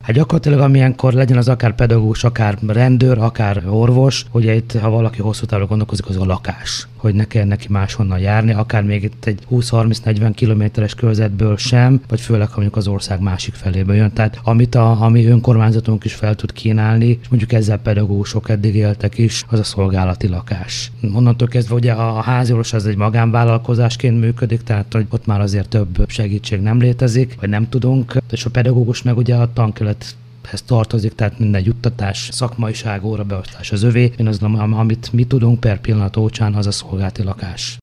Hát gyakorlatilag amilyenkor legyen az akár pedagógus, akár rendőr, akár orvos, ugye itt, ha valaki hosszú távra gondolkozik, az a lakás, hogy ne kell neki máshonnan járni, akár még itt egy 20-30-40 kilométeres körzetből sem, vagy főleg, ha mondjuk az ország másik feléből jön. Tehát ami önkormányzatunk is fel tud kínálni, és mondjuk ezzel pedagógusok eddig éltek is, az a szolgálati lakás. Onnantól kezdve ugye a háziorvos az egy magánvállalkozásként működik, tehát hogy ott már azért több segítség nem létezik, vagy nem tudunk, és a pedagógus meg ugye a tankerülethez tartozik, tehát minden juttatás, szakmaiság, órabeosztás az övé. Én az, amit mi tudunk per pillanat ócsán, az a szolgálati lakás.